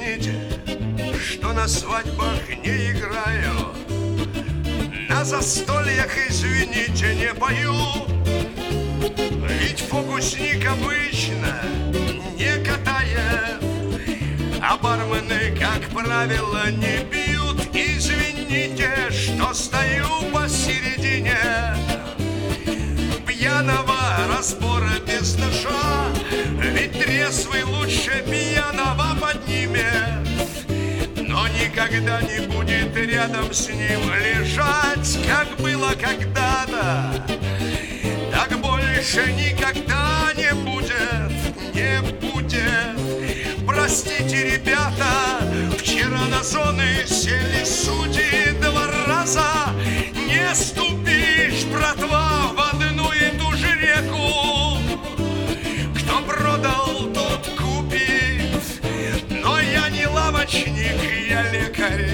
Извините, что на свадьбах не играю, на застольях, извините, не пою. Ведь фокусник обычно не катает, а бармены, как правило, не пьют. Извините, что стою посередине пьяного разбора без ножа, ведь трезвый лучше пьяного поднимет, но никогда не будет рядом с ним лежать, как было когда-то. Так больше никогда не будет, не будет. Простите, ребята, вчера на зоны сели судьи 2 раза. Не ступишь, братва, в одну и ту же реку. Кто продал, тот купит, но я не лавочник, я лекарь.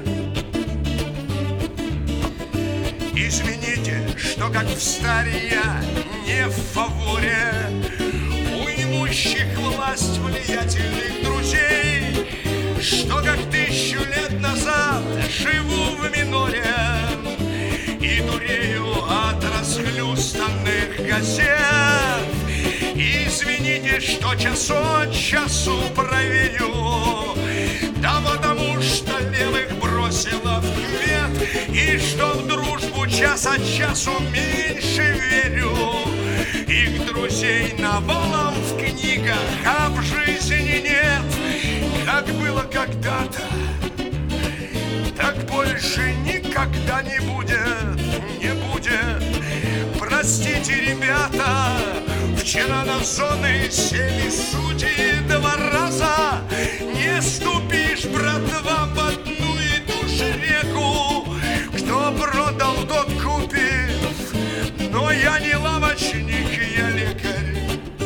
Извините, что как в старе я не в фаворе у имущих власть влиятельных друзей, что как 1000 лет назад живу в миноре и дурею от расхлюстанных газет. Извините, что час от часу проверю, да потому что левых бросила в кювет, и что в дружбу час от часу меньше верю. Их друзей навалом в книгах, а в жизни нет. Как было когда-то, так больше никогда не будет, не будет. Простите, ребята, вчера на зоны сели судьи 2 раза. Не ступишь, братва, в одну и ту же реку. Кто продал, тот купит, но я не лавочник, я лекарь.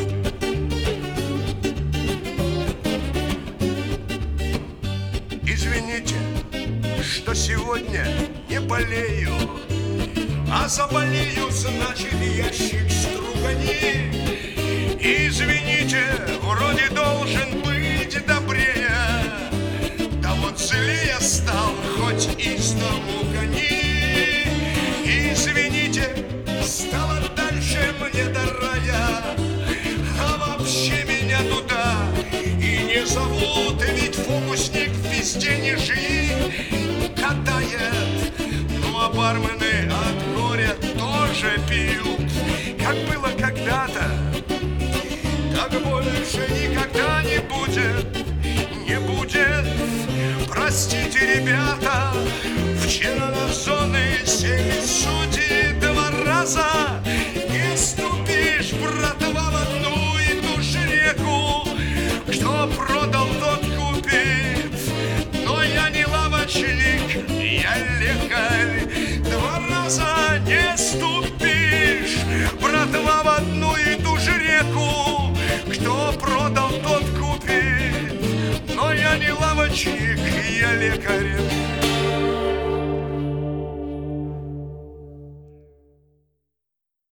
Извините, что сегодня не болею, а заболею, значит, ящик стругани. Извините, вроде должен быть добрее, да вот злее стал, хоть из дому гони. Извините, стала дальше мне дорогая, а вообще меня туда и не зовут, ведь фокусник везде не жизнь катает. Ну а бармены от горя тоже пьют, как было когда-то, так больше никогда не будет, не будет. Простите, ребята, вчера на зоны сели судьи 2 раза. Не ступишь, братва, в одну и ту же реку. Кто продал, тот купит, но я не лавочник, я лекарь. 2 раза не ступишь, братва, в одну и ту же реку. Кто продал, тот купит, но я не лавочник, я лекарь.